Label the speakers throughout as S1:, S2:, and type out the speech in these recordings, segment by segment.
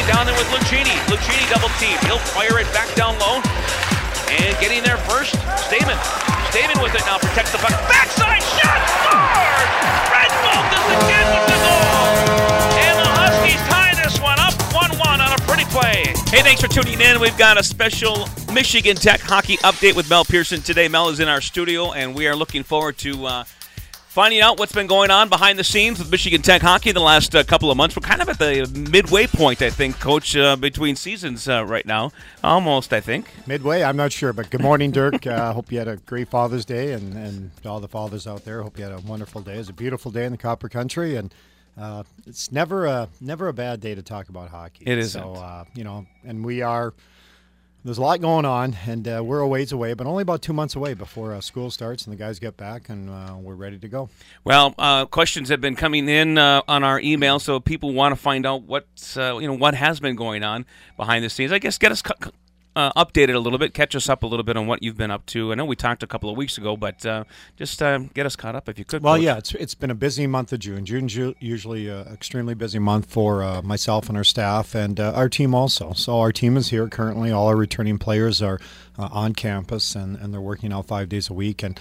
S1: Playing down there with Lucchini. Lucchini double team. He'll fire it back down low. And getting there first, Stamen. Stamen with it now, protects the puck. Backside shot, scored! Red Bull does again with the goal! And the Huskies tie this one up 1-1 on a pretty play.
S2: Hey, thanks for tuning in. We've got a special Michigan Tech hockey update with Mel Pearson today. Mel is in our studio, and we are looking forward to finding out what's been going on behind the scenes with Michigan Tech hockey the last couple of months. We're kind of at the midway point, I think, Coach, between seasons right now. Almost, I think.
S3: Midway? I'm not sure, but good morning, Dirk. Hope you had a great Father's Day, and to all the fathers out there, hope you had a wonderful day. It's a beautiful day in the Copper Country, and it's never a bad day to talk about hockey.
S2: It isn't.
S3: So, and we are... There's a lot going on, and we're a ways away, but only about 2 months away before school starts and the guys get back, and we're ready to go.
S2: Well, questions have been coming in on our email, so people want to find out what has been going on behind the scenes. I guess get us updated a little bit, catch us up a little bit on what you've been up to. I know we talked a couple of weeks ago, but just get us caught up if you could.
S3: Well,
S2: Coach.
S3: yeah, it's been a busy month of June. June's usually an extremely busy month for myself and our staff and our team also. So our team is here currently. All our returning players are on campus, and they're working out 5 days a week. And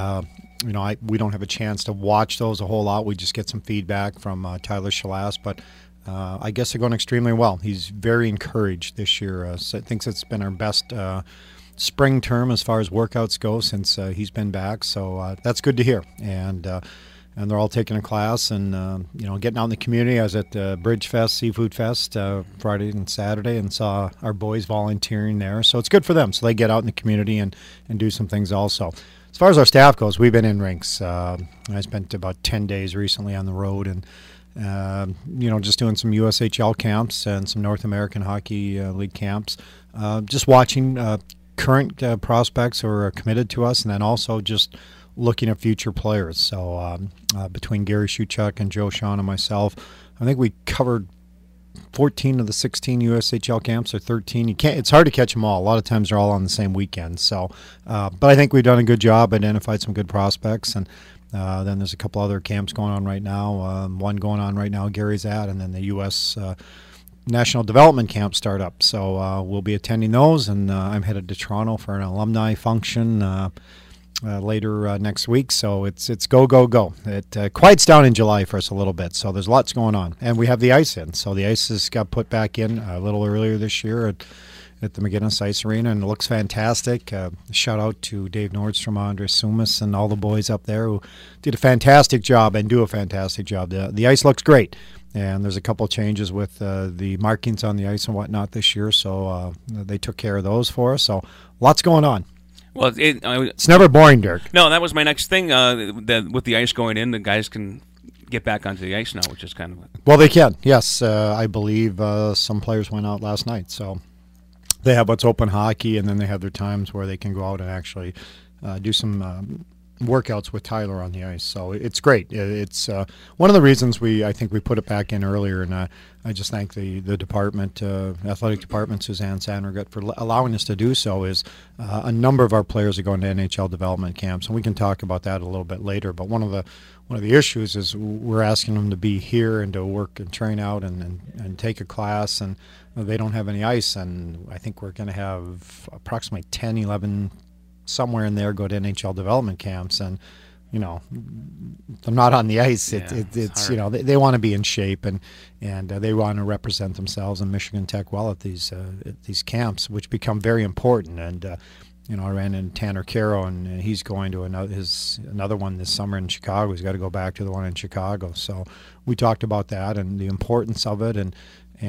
S3: we don't have a chance to watch those a whole lot. We just get some feedback from Tyler Shalas, but I guess they're going extremely well. He's very encouraged this year. So thinks it's been our best spring term as far as workouts go since he's been back. So that's good to hear. And they're all taking a class and getting out in the community. I was at Bridge Fest, Seafood Fest Friday and Saturday and saw our boys volunteering there. So it's good for them. So they get out in the community and do some things also. As far as our staff goes, we've been in rinks. I spent about 10 days recently on the road and just doing some USHL camps and some North American Hockey League camps. Just watching current prospects who are committed to us, and then also just looking at future players. So between Gary Shuchuk and Joe Sean and myself, I think we covered 14 of the 16 USHL camps, or 13. It's hard to catch them all. A lot of times they're all on the same weekend. So, but I think we've done a good job, identified some good prospects, and then there's a couple other camps going on right now. One going on right now Gary's at, and then the U.S. National Development Camp start up. So we'll be attending those, and I'm headed to Toronto for an alumni function later next week. So it's go, go, go. It quiets down in July for us a little bit, so there's lots going on. And we have the ice in. So the ice has got put back in a little earlier this year at the McGinnis Ice Arena, and it looks fantastic. Shout out to Dave Nordstrom, Andres Sumas, and all the boys up there who did a fantastic job and do a fantastic job. The ice looks great, and there's a couple of changes with the markings on the ice and whatnot this year, so they took care of those for us. So lots going on.
S2: Well,
S3: it's never boring, Dirk.
S2: No, that was my next thing. That with the ice going in, the guys can get back onto the ice now, which is kind of
S3: well, they can. Yes, I believe some players went out last night, so. They have what's open hockey, and then they have their times where they can go out and actually do some workouts with Tyler on the ice. So it's great. It's one of the reasons I think we put it back in earlier, and I just thank the department, athletic department, Suzanne Sandregut, for allowing us to do so. Is a number of our players are going to NHL development camps, and we can talk about that a little bit later. But one of the issues is we're asking them to be here and to work and train out and take a class, and they don't have any ice, and I think we're going to have approximately 10, 11, somewhere in there go to NHL development camps, and they're not on the ice.
S2: Yeah,
S3: it's they want to be in shape, and they want to represent themselves in Michigan Tech well at these camps, which become very important. And I ran into Tanner Caro, and he's going to another one this summer in Chicago. He's got to go back to the one in Chicago. So we talked about that and the importance of it, and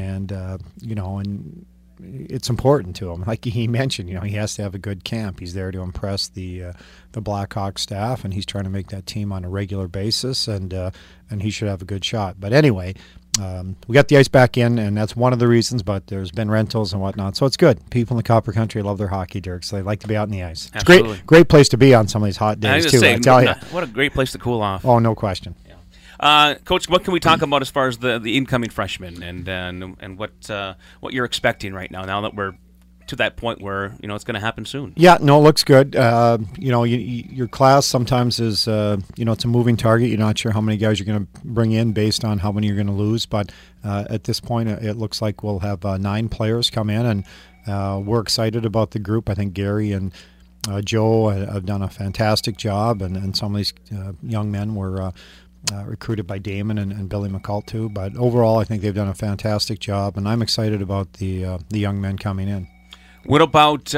S3: it's important to him. Like he mentioned, he has to have a good camp. He's there to impress the Blackhawks staff, and he's trying to make that team on a regular basis, and he should have a good shot. But anyway, we got the ice back in, and that's one of the reasons, but there's been rentals and whatnot, so it's good. People in the Copper Country love their hockey, Dirk, so they like to be out in the ice. It's
S2: Absolutely.
S3: Great place to be on some of these hot days, too, I tell you.
S2: What a great place to cool off.
S3: Oh, no question.
S2: Coach, what can we talk about as far as the incoming freshmen and what you're expecting right now that we're to that point where it's going to happen soon.
S3: Yeah, no, it looks good. Your class sometimes is it's a moving target. You're not sure how many guys you're going to bring in based on how many you're going to lose. But at this point, it looks like we'll have 9 players come in, and we're excited about the group. I think Gary and Joe have done a fantastic job, and some of these young men were recruited by Damon and Billy McCult too. But overall, I think they've done a fantastic job, and I'm excited about the young men coming in.
S2: What about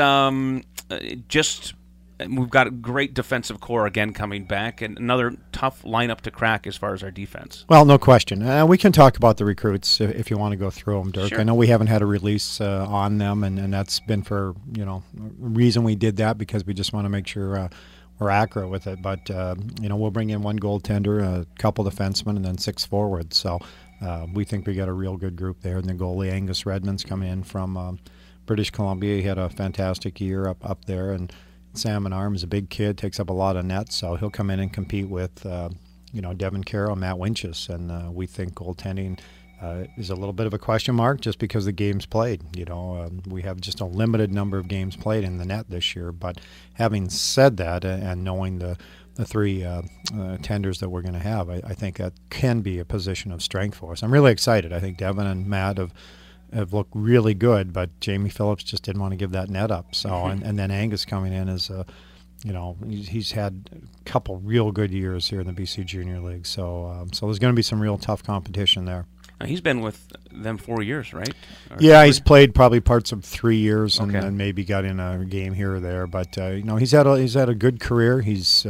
S2: we've got a great defensive core again coming back, and another tough lineup to crack as far as our defense?
S3: Well, no question. We can talk about the recruits if you want to go through them, Dirk.
S2: Sure.
S3: I know we haven't had a release on them, and that's been for a reason we did that, because we just want to make sure we're accurate with it. But we'll bring in 1 goaltender, a couple defensemen, and then 6 forwards. So we think we got a real good group there. And the goalie Angus Redmond's coming in from British Columbia. He had a fantastic year up there, and Salmon Arm is a big kid, takes up a lot of nets, so he'll come in and compete with Devin Carroll and Matt Winches. And we think goaltending is a little bit of a question mark just because the games played. We have just a limited number of games played in the net this year. But having said that, and knowing the 3 tenders that we're going to have, I think that can be a position of strength for us. I'm really excited. I think Devin and Matt have looked really good, but Jamie Phillips just didn't want to give that net up. So, and then Angus coming in as he's had a couple real good years here in the BC Junior League. So there's going to be some real tough competition there.
S2: He's been with them 4 years, right?
S3: Yeah, he's played probably parts of 3 years,
S2: Okay.
S3: and maybe got in a game here or there. But he's had a good career. He's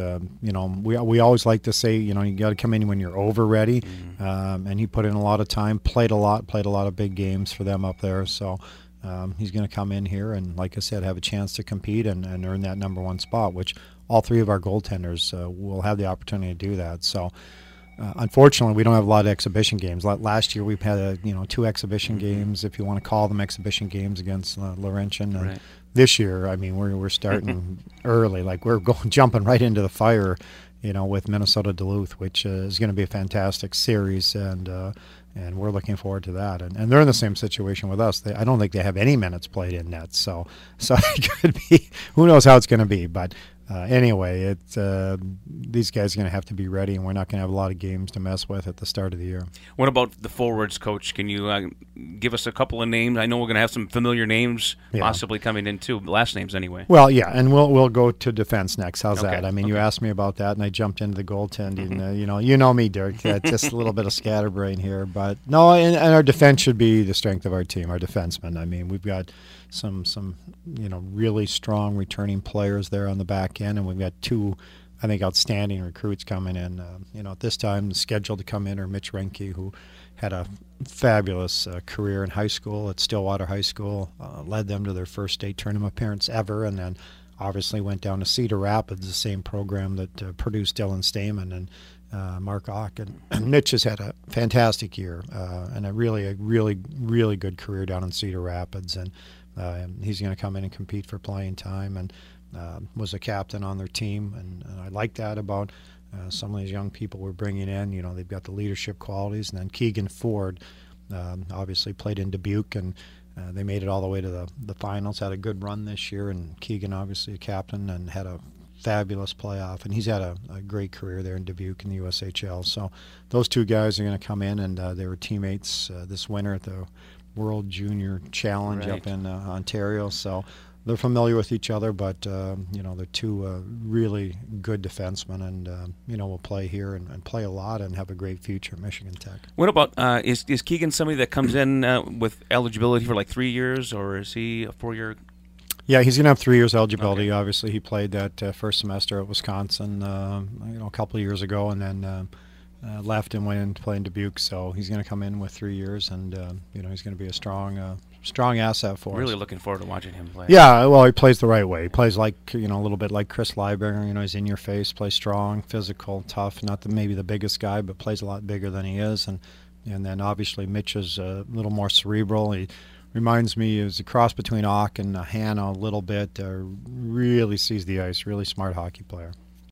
S3: we always like to say you got to come in when you're over ready, and he put in a lot of time, played a lot of big games for them up there. So he's going to come in here and, like I said, have a chance to compete and earn that number 1 spot, which all 3 of our goaltenders will have the opportunity to do that. So. Unfortunately, we don't have a lot of exhibition games. Last year, we've had 2 exhibition games, if you want to call them exhibition games, against Laurentian.
S2: Right.
S3: This year, I mean, we're starting early. Like, we're jumping right into the fire, with Minnesota Duluth, which is going to be a fantastic series, and we're looking forward to that. And they're in the same situation with us. I don't think they have any minutes played in net, so it could be. Who knows how it's going to be, but. Anyway, these guys are going to have to be ready, and we're not going to have a lot of games to mess with at the start of the year.
S2: What about the forwards, Coach? Can you give us a couple of names? I know we're going to have some familiar names possibly coming in too, last names anyway.
S3: Well, yeah, and we'll go to defense next. How's
S2: Okay.
S3: that? I mean, you asked me about that, and I jumped into the goaltending. You know me, Dirk. Just a little bit of scatterbrain here, but no, and our defense should be the strength of our team, our defensemen. I mean, we've got some really strong returning players there on the back end, and we've got 2, I think, outstanding recruits coming in. At this time, scheduled to come in are Mitch Renke, who had a fabulous career in high school at Stillwater High School, led them to their first state tournament appearance ever, and then obviously went down to Cedar Rapids, the same program that produced Dylan Stamen and Mark Ock. And Mitch has had a fantastic year and a really good career down in Cedar Rapids, and he's going to come in and compete for playing time, and was a captain on their team, and I like that about some of these young people we're bringing in. They've got the leadership qualities. And then Keegan Ford obviously played in Dubuque, and they made it all the way to the finals, had a good run this year, and Keegan obviously a captain and had a fabulous playoff, and he's had a great career there in Dubuque in the USHL. So those 2 guys are going to come in, and they were teammates this winter at the World Junior Challenge up in Ontario, so they're familiar with each other. But they're 2 really good defensemen, and will play here and play a lot and have a great future at Michigan Tech.
S2: What about is Keegan somebody that comes in with eligibility for like 3 years, or is he a 4-year?
S3: Yeah, he's going to have 3 years eligibility. Okay. Obviously, he played that first semester at Wisconsin, a couple of years ago, and then left and went in to play in Dubuque. So he's going to come in with 3 years, and he's going to be a strong asset for us.
S2: Really looking forward to watching him play.
S3: Yeah, well, he plays the right way. He plays like a little bit like Chris Lieberger. He's in your face, plays strong, physical, tough. Not maybe the biggest guy, but plays a lot bigger than he is. And then obviously Mitch is a little more cerebral. He reminds me, is a cross between Ock and Hanna a little bit. Really sees the ice. Really smart hockey player.